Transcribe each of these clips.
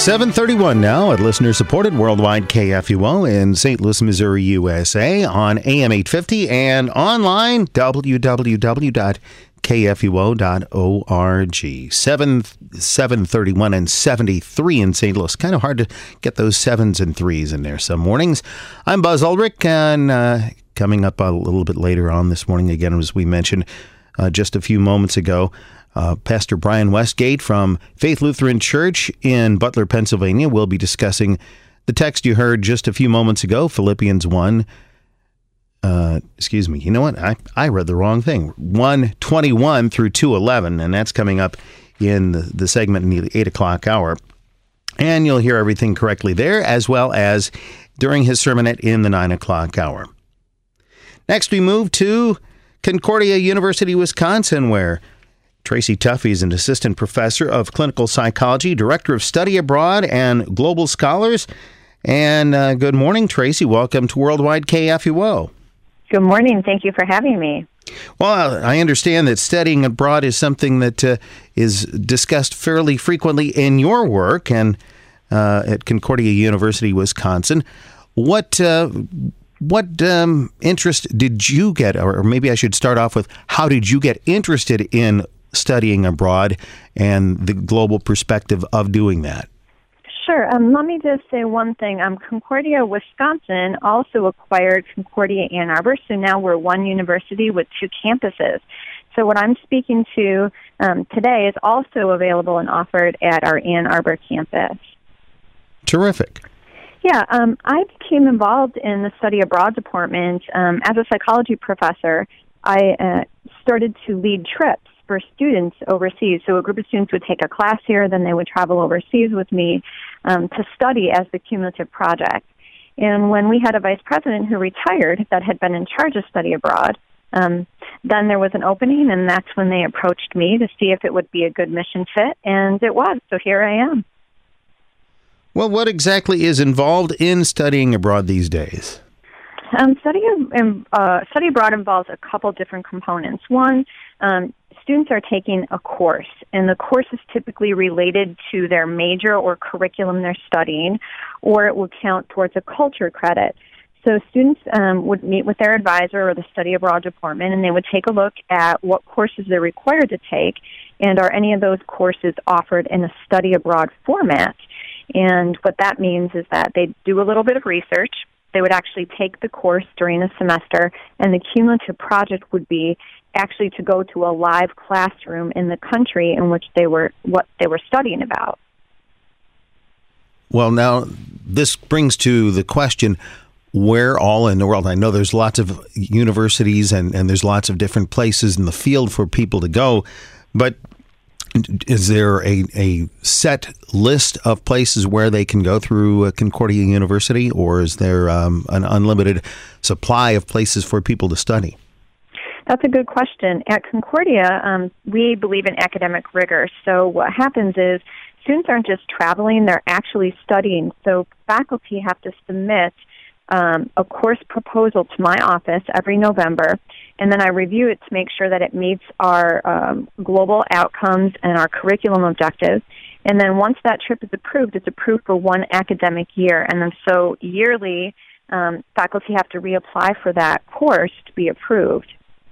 7:31 now at listener-supported worldwide KFUO in St. Louis, Missouri, USA on AM 850 and online www.kfuo.org. 7:31 and 73 in St. Louis. Kind of hard to get those sevens and threes in there some mornings. I'm Buzz Ulrich, and coming up a little bit later on this morning, again, as we mentioned just a few moments ago, Pastor Brian Westgate from Faith Lutheran Church in Butler, Pennsylvania, will be discussing the text you heard just a few moments ago, Philippians 1. You know what? I read the wrong thing. 1:21 through 2:11, and that's coming up in the segment in the 8 o'clock hour. And you'll hear everything correctly there, as well as during his sermonette in the 9 o'clock hour. Next, we move to Concordia University, Wisconsin, where Tracy Tuffy is an assistant professor of clinical psychology, director of study abroad and global scholars. And good morning, Tracy. Welcome to Worldwide KFUO. Good morning. Thank you for having me. Well, I understand that studying abroad is something that is discussed fairly frequently in your work and at Concordia University, Wisconsin. What interest did you get, or maybe I should start off with, how did you get interested in studying abroad and the global perspective of doing that? Sure. Let me just say one thing. Concordia, Wisconsin also acquired Concordia Ann Arbor, so now we're one university with two campuses. So what I'm speaking to today is also available and offered at our Ann Arbor campus. Terrific. Yeah, I became involved in the study abroad department as a psychology professor. I started to lead trips for students overseas. So a group of students would take a class here, then they would travel overseas with me to study as the cumulative project. And when we had a vice president who retired that had been in charge of study abroad, then there was an opening, and that's when they approached me to see if it would be a good mission fit, and it was. So here I am. Well, what exactly is involved in studying abroad these days? Study abroad involves a couple different components. One, students are taking a course, and the course is typically related to their major or curriculum they're studying, or it will count towards a culture credit. So students would meet with their advisor or the study abroad department, and they would take a look at what courses they're required to take, and are any of those courses offered in a study abroad format. And what that means is that they do a little bit of research. They would actually take the course during a semester, and the cumulative project would be actually to go to a live classroom in the country in which what they were studying about. Well, now, this brings to the question, where all in the world? I know there's lots of universities and there's lots of different places in the field for people to go, but is there a set list of places where they can go through Concordia University, or is there an unlimited supply of places for people to study? That's a good question. At Concordia, we believe in academic rigor. So what happens is students aren't just traveling, they're actually studying. So faculty have to submit a course proposal to my office every November, and then I review it to make sure that it meets our global outcomes and our curriculum objectives. And then once that trip is approved, it's approved for one academic year. And then so yearly, faculty have to reapply for that course to be approved.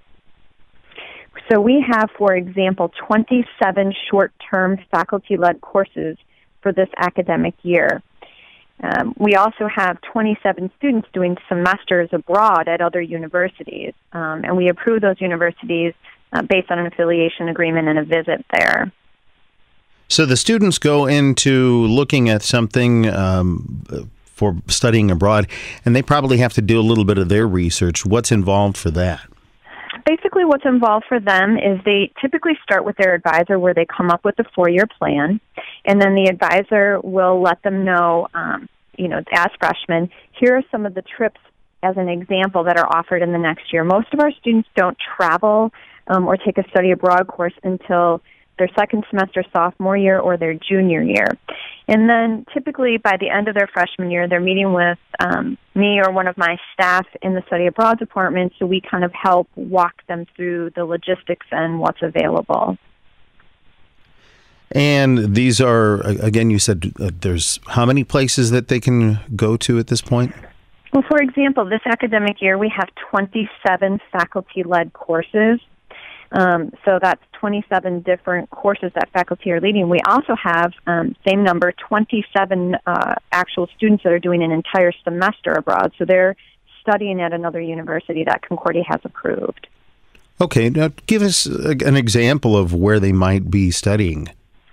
So we have, for example, 27 short-term faculty-led courses for this academic year. We also have 27 students doing semesters abroad at other universities, and we approve those universities based on an affiliation agreement and a visit there. So the students go into looking at something for studying abroad, and they probably have to do a little bit of their research. What's involved for that? Basically, what's involved for them is they typically start with their advisor where they come up with a 4-year plan, and then the advisor will let them know, as freshmen, here are some of the trips, as an example, that are offered in the next year. Most of our students don't travel or take a study abroad course until their second semester sophomore year or their junior year. And then typically by the end of their freshman year, they're meeting with me or one of my staff in the study abroad department, so we kind of help walk them through the logistics and what's available. And these are, again, you said there's how many places that they can go to at this point? Well, for example, this academic year we have 27 faculty-led courses. So that's 27 different courses that faculty are leading. We also have, same number, 27 actual students that are doing an entire semester abroad. So they're studying at another university that Concordia has approved. Okay, now give us an example of where they might be studying.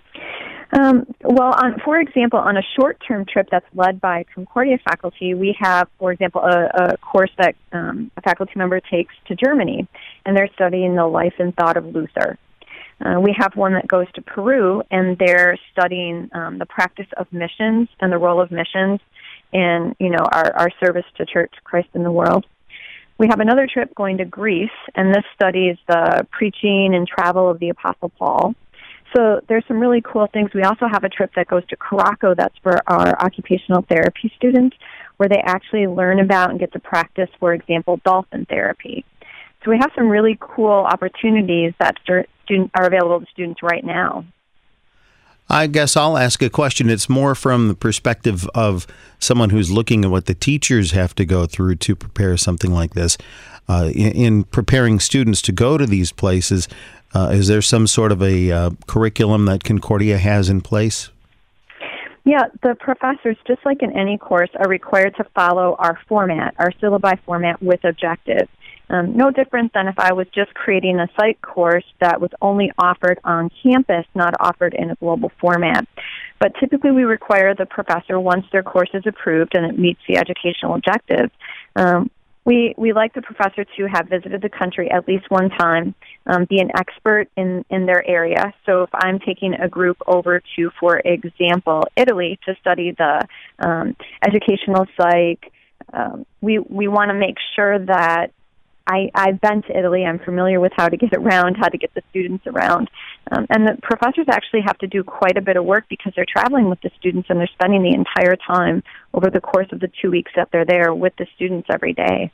Well, for example, on a short-term trip that's led by Concordia faculty, we have, for example, a course that a faculty member takes to Germany, and they're studying the life and thought of Luther. We have one that goes to Peru, and they're studying the practice of missions and the role of missions in, our service to Church Christ in the world. We have another trip going to Greece, and this studies the preaching and travel of the Apostle Paul. So there's some really cool things. We also have a trip that goes to Caraco. That's for our occupational therapy students, where they actually learn about and get to practice, for example, dolphin therapy. So we have some really cool opportunities that are available to students right now. I guess I'll ask a question. It's more from the perspective of someone who's looking at what the teachers have to go through to prepare something like this. In preparing students to go to these places, is there some sort of a curriculum that Concordia has in place? Yeah, the professors, just like in any course, are required to follow our format, our syllabi format with objectives. No different than if I was just creating a psych course that was only offered on campus, not offered in a global format. But typically we require the professor, once their course is approved and it meets the educational objectives, we like the professor to have visited the country at least one time, be an expert in their area. So if I'm taking a group over to, for example, Italy to study the educational psych, we want to make sure that I've been to Italy. I'm familiar with how to get around, how to get the students around. And the professors actually have to do quite a bit of work because they're traveling with the students and they're spending the entire time over the course of the 2 weeks that they're there with the students every day.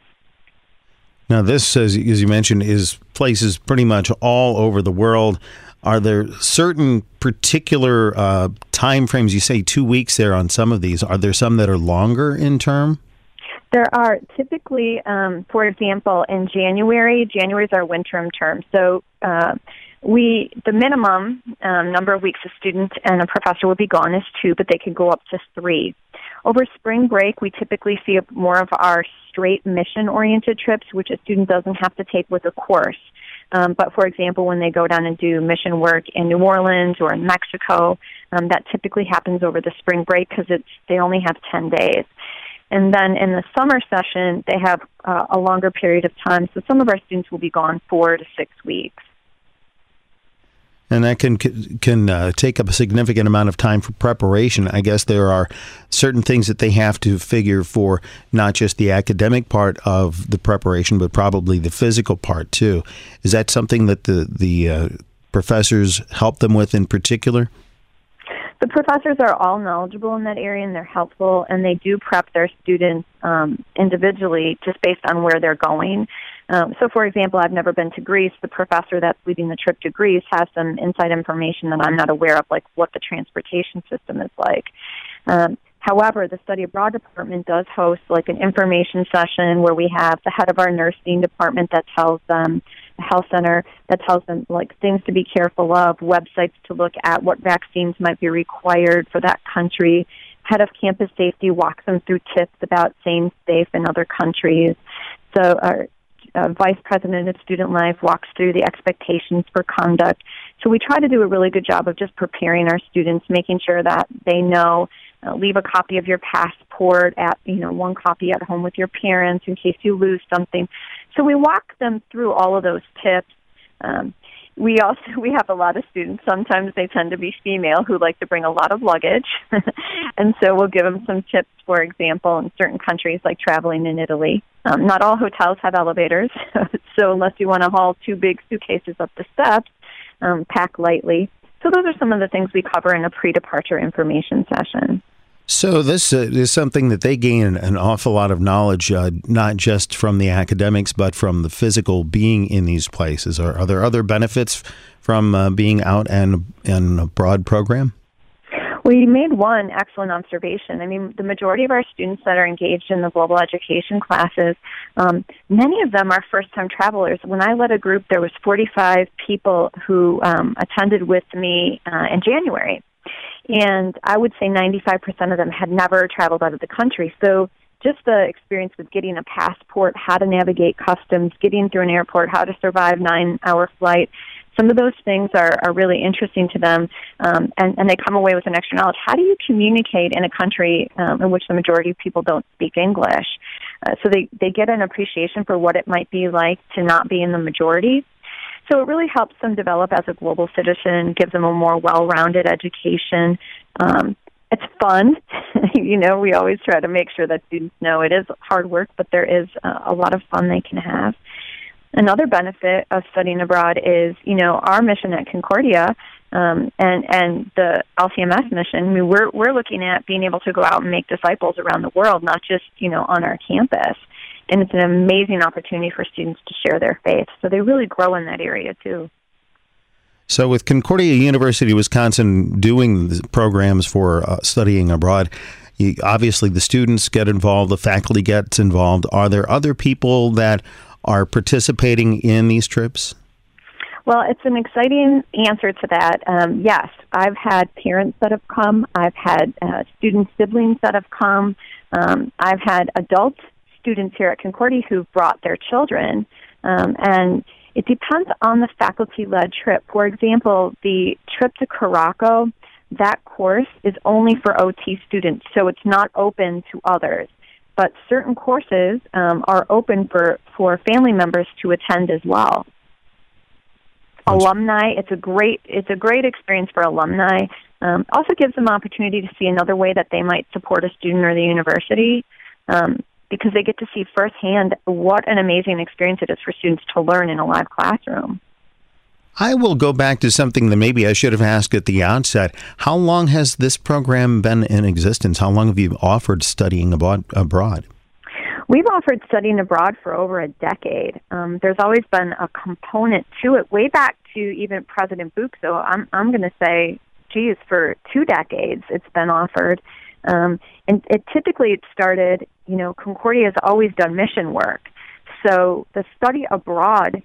Now, this, as you mentioned, is places pretty much all over the world. Are there certain particular time frames? You say 2 weeks there on some of these. Are there some that are longer in term? There are typically, for example, in January is our winter term. So the minimum number of weeks a student and a professor would be gone is 2, but they could go up to 3. Over spring break, we typically see more of our straight mission-oriented trips, which a student doesn't have to take with a course. But, for example, when they go down and do mission work in New Orleans or in Mexico, that typically happens over the spring break because they only have 10 days. And then in the summer session, they have a longer period of time. So some of our students will be gone 4 to 6 weeks. And that can take up a significant amount of time for preparation. I guess there are certain things that they have to figure for not just the academic part of the preparation, but probably the physical part too. Is that something that the professors help them with in particular? The professors are all knowledgeable in that area, and they're helpful, and they do prep their students individually just based on where they're going. So, for example, I've never been to Greece. The professor that's leading the trip to Greece has some inside information that I'm not aware of, like what the transportation system is like. However, the Study Abroad department does host like an information session where we have the head of our nursing department that tells them, the health center that tells them like things to be careful of, websites to look at, what vaccines might be required for that country. Head of campus safety walks them through tips about staying safe in other countries. So our vice president of student life walks through the expectations for conduct. So we try to do a really good job of just preparing our students, making sure that they know, leave a copy of your passport at, one copy at home with your parents in case you lose something. So we walk them through all of those tips. We have a lot of students. Sometimes they tend to be female who like to bring a lot of luggage. And so we'll give them some tips, for example, in certain countries like traveling in Italy. Not all hotels have elevators. So unless you want to haul 2 big suitcases up the steps, pack lightly. So those are some of the things we cover in a pre-departure information session. So this is something that they gain an awful lot of knowledge, not just from the academics, but from the physical being in these places. Are there other benefits from being out and in a broad program? We made one excellent observation. I mean, the majority of our students that are engaged in the global education classes, many of them are first-time travelers. When I led a group, there was 45 people who attended with me in January. And I would say 95% of them had never traveled out of the country. So just the experience with getting a passport, how to navigate customs, getting through an airport, how to survive 9-hour flight, some of those things are really interesting to them, and they come away with an extra knowledge. How do you communicate in a country in which the majority of people don't speak English? So they get an appreciation for what it might be like to not be in the majority. So it really helps them develop as a global citizen, gives them a more well-rounded education. It's fun. We always try to make sure that students know it is hard work, but there is a lot of fun they can have. Another benefit of studying abroad is, our mission at Concordia and the LCMS mission. I mean, we're looking at being able to go out and make disciples around the world, not just, on our campus. And it's an amazing opportunity for students to share their faith. So they really grow in that area, too. So with Concordia University, Wisconsin, doing the programs for studying abroad, obviously the students get involved, the faculty gets involved. Are there other people that are participating in these trips? Well, it's an exciting answer to that. Yes, I've had parents that have come. I've had student siblings that have come. I've had adult students here at Concordia who've brought their children. And it depends on the faculty-led trip. For example, the trip to Caraco, that course is only for OT students, so it's not open to others. But certain courses are open for family members to attend as well. Alumni, it's a great experience for alumni. Also gives them opportunity to see another way that they might support a student or the university, because they get to see firsthand what an amazing experience it is for students to learn in a live classroom. I will go back to something that maybe I should have asked at the outset. How long has this program been in existence? How long have you offered studying abroad? We've offered studying abroad for over a decade. There's always been a component to it, way back to even President Buch. So I'm going to say, for 2 decades it's been offered. And it started, Concordia has always done mission work. So the study abroad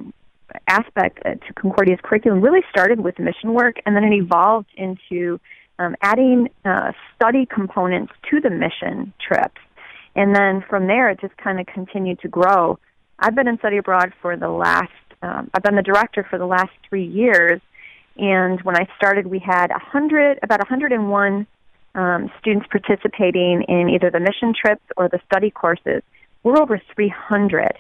aspect to Concordia's curriculum really started with mission work, and then it evolved into adding study components to the mission trips. And then from there, it just kind of continued to grow. I've been in study abroad for I've been the director for the last 3 years. And when I started, we had about 101 students participating in either the mission trips or the study courses. We're over 300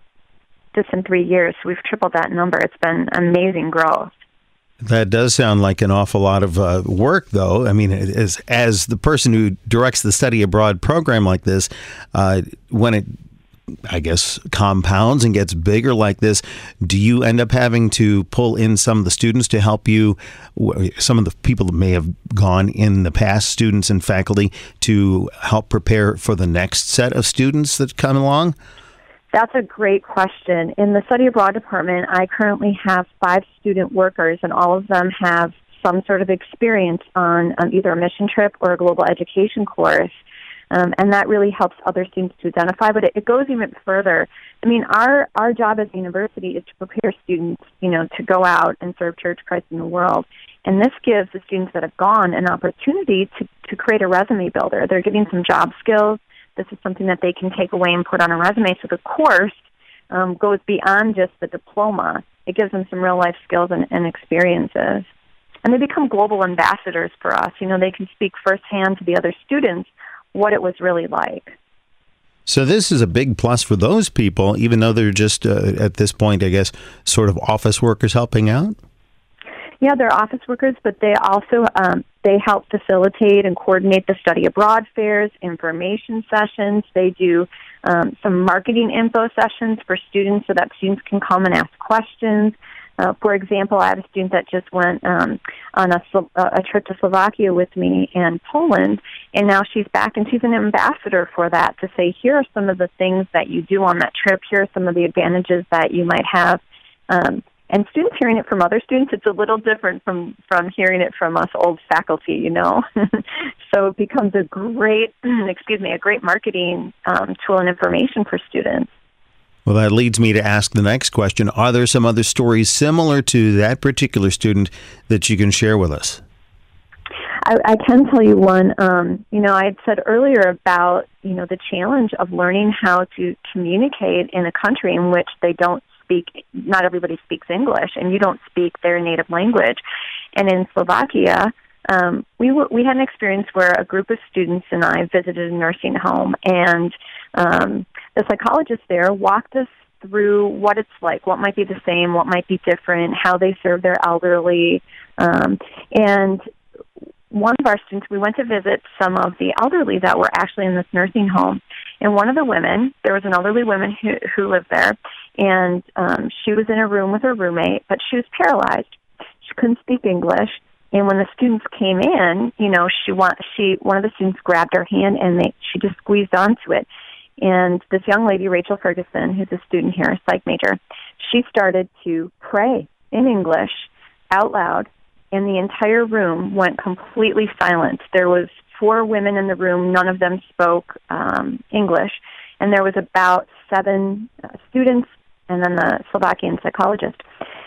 just in 3 years. So we've tripled that number. It's been amazing growth. That does sound like an awful lot of work, though. I mean, as the person who directs the study abroad program like this, when it, I guess, compounds and gets bigger like this, do you end up having to pull in some of the students to help you, some of the people that may have gone in the past, students and faculty, to help prepare for the next set of students that come along? That's a great question. In the study abroad department, I currently have 5 student workers, and all of them have some sort of experience on either a mission trip or a global education course. And that really helps other students to identify, but it goes even further. I mean, our job as a university is to prepare students, to go out and serve Church Christ in the world. And this gives the students that have gone an opportunity to create a resume builder. They're getting some job skills. This is something that they can take away and put on a resume. So the course goes beyond just the diploma. It gives them some real-life skills and experiences. And they become global ambassadors for us. They can speak firsthand to the other students what it was really like. So this is a big plus for those people, even though they're just, at this point, I guess, sort of office workers helping out? Yeah, they're office workers, but they also they help facilitate and coordinate the study abroad fairs, information sessions. They do some marketing info sessions for students so that students can come and ask questions. For example, I have a student that just went on a trip to Slovakia with me and Poland, and now she's back and she's an ambassador for that, to say, here are some of the things that you do on that trip, here are some of the advantages that you might have. And students hearing it from other students, it's a little different from hearing it from us old faculty, you know. So it becomes a great, a great marketing tool and information for students. Well, that leads me to ask the next question. Are there some other stories similar to that particular student that you can share with us? I can tell you one. I had said earlier about, the challenge of learning how to communicate in a country in which not everybody speaks English, and you don't speak their native language. And in Slovakia, we had an experience where a group of students and I visited a nursing home, and the psychologist there walked us through what it's like, what might be the same, what might be different, how they serve their elderly. And one of our students, we went to visit some of the elderly that were actually in this nursing home. And one of the women, there was an elderly woman who lived there, and she was in a room with her roommate, but she was paralyzed. She couldn't speak English. And when the students came in, one of the students grabbed her hand and she just squeezed onto it. And this young lady, Rachel Ferguson, who's a student here, a psych major, she started to pray in English out loud, and the entire room went completely silent. There was 4 women in the room. None of them spoke English. And there was about 7 students and then the Slovakian psychologist.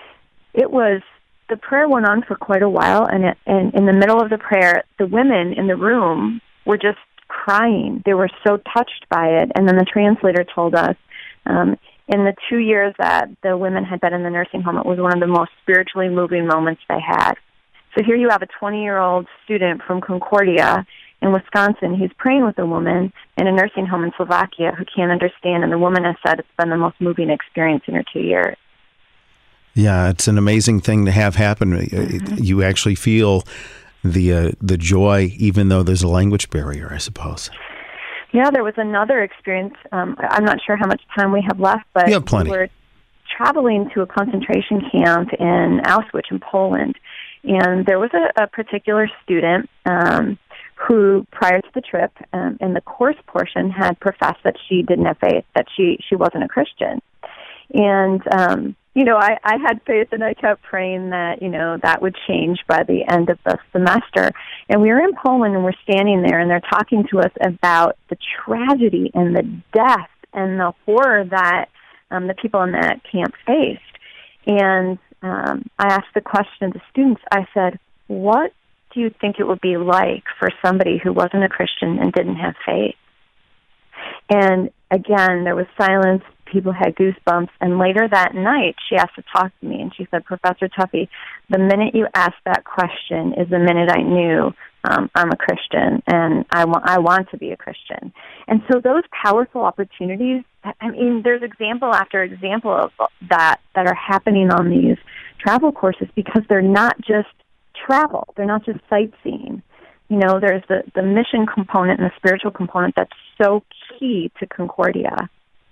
The prayer went on for quite a while, and in the middle of the prayer, the women in the room were just crying. They were so touched by it. And then the translator told us, in the 2 years that the women had been in the nursing home, it was one of the most spiritually moving moments they had. So here you have a 20-year-old student from Concordia in Wisconsin who's praying with a woman in a nursing home in Slovakia who can't understand, and the woman has said it's been the most moving experience in her 2 years. Yeah, it's an amazing thing to have happen. Mm-hmm. You actually feel the joy, even though there's a language barrier, I suppose. Yeah, there was another experience. I'm not sure how much time we have left, but you have plenty. We were traveling to a concentration camp in Auschwitz in Poland, and there was a particular student who, prior to the trip, in the course portion, had professed that she didn't have faith, that she wasn't a Christian. And, I had faith, and I kept praying that, that would change by the end of the semester. And we were in Poland, and we're standing there, and they're talking to us about the tragedy and the death and the horror that the people in that camp faced. And I asked the question to students. I said, what do you think it would be like for somebody who wasn't a Christian and didn't have faith? And again, there was silence. People had goosebumps. And later that night, she asked to talk to me, and she said, Professor Tuffy, the minute you asked that question is the minute I knew I'm a Christian, and I want to be a Christian. And so those powerful opportunities, there's example after example of that are happening on these travel courses, because they're not just travel. They're not just sightseeing. There's the mission component and the spiritual component that's so key to Concordia.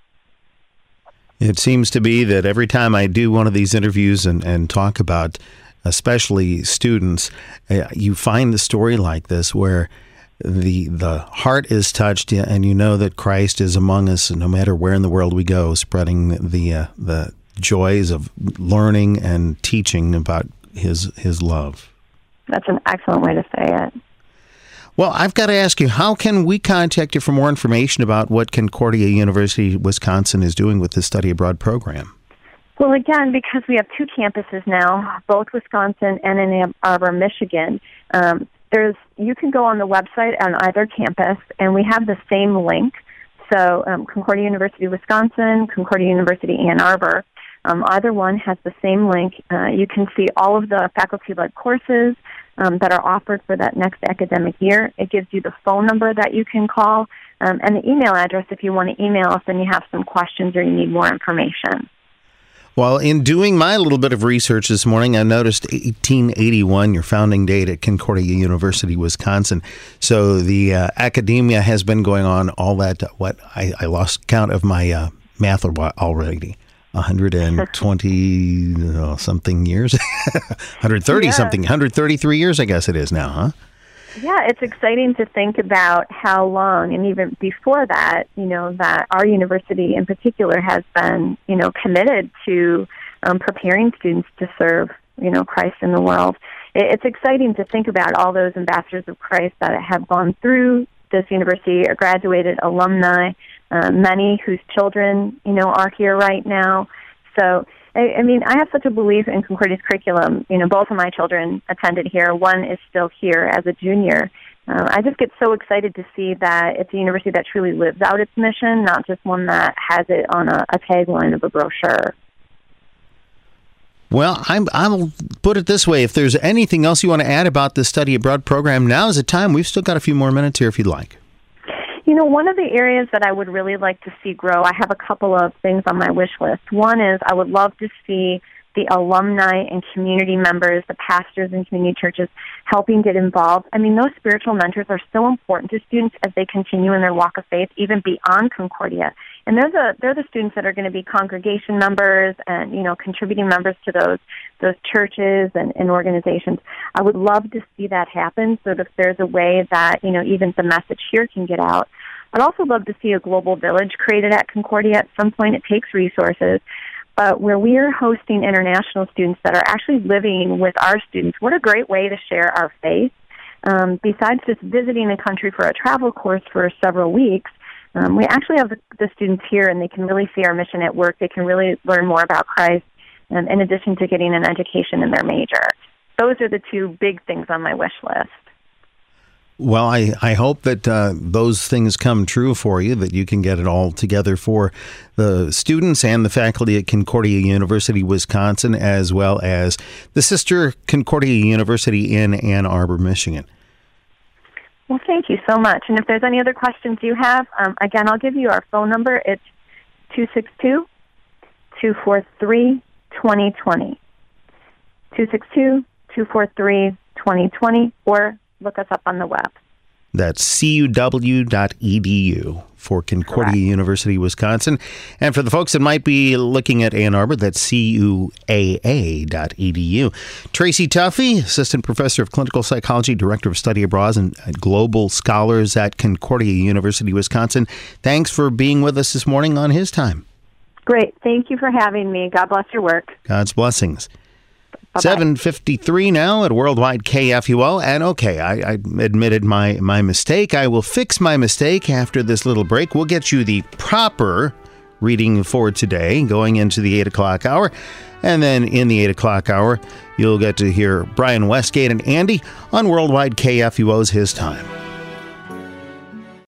It seems to be that every time I do one of these interviews and talk about especially students, you find the story like this where the heart is touched, and you know that Christ is among us, no matter where in the world we go, spreading the joys of learning and teaching about his love. That's an excellent way to say it. Well, I've got to ask you, how can we contact you for more information about what Concordia University, Wisconsin is doing with the study abroad program? Well, again, because we have 2 campuses now, both Wisconsin and in Ann Arbor, Michigan, you can go on the website on either campus, and we have the same link. So Concordia University, Wisconsin, Concordia University, Ann Arbor, either one has the same link. You can see all of the faculty-led courses that are offered for that next academic year. It gives you the phone number that you can call and the email address if you want to email us and you have some questions or you need more information. Well, in doing my little bit of research this morning, I noticed 1881, your founding date at Concordia University, Wisconsin. So the academia has been going on all that, I lost count of my math already. 120 something years, 130 something, 133 years, I guess it is now, huh? Yeah, it's exciting to think about how long, and even before that, that our university in particular has been, committed to preparing students to serve, Christ in the world. It's exciting to think about all those ambassadors of Christ that have gone through this university, or graduated alumni, many whose children, are here right now. So, I have such a belief in Concordia's curriculum. Both of my children attended here. One is still here as a junior. I just get so excited to see that it's a university that truly lives out its mission, not just one that has it on a tagline of a brochure. Well, I'll put it this way. If there's anything else you want to add about the study abroad program, now's the time. We've still got a few more minutes here if you'd like. One of the areas that I would really like to see grow, I have a couple of things on my wish list. One is I would love to see the alumni and community members, the pastors and community churches, helping get involved. Those spiritual mentors are so important to students as they continue in their walk of faith, even beyond Concordia. And they're the students that are going to be congregation members and, contributing members to those churches and organizations. I would love to see that happen, so that if there's a way that, even the message here can get out. I'd also love to see a global village created at Concordia at some point. It takes resources. But where we are hosting international students that are actually living with our students, what a great way to share our faith. Besides just visiting a country for a travel course for several weeks, we actually have the students here, and they can really see our mission at work. They can really learn more about Christ, in addition to getting an education in their major. Those are the two big things on my wish list. Well, I hope that those things come true for you, that you can get it all together for the students and the faculty at Concordia University, Wisconsin, as well as the sister Concordia University in Ann Arbor, Michigan. Well, thank you so much. And if there's any other questions you have, again, I'll give you our phone number. It's 262-243-2020. 262-243-2020, or look us up on the web. That's cuw.edu for Concordia Correct. University, Wisconsin. And for the folks that might be looking at Ann Arbor, that's cuaa.edu. Tracy Tuffy, Assistant Professor of Clinical Psychology, Director of Study Abroad and Global Scholars at Concordia University, Wisconsin. Thanks for being with us this morning on His Time. Great. Thank you for having me. God bless your work. God's blessings. Bye-bye. 7:53 now at Worldwide KFUO. And okay, I admitted my mistake. I will fix my mistake after this little break. We'll get you the proper reading for today going into the 8 o'clock hour. And then in the 8 o'clock hour, you'll get to hear Brian Westgate and Andy on Worldwide KFUO's His Time.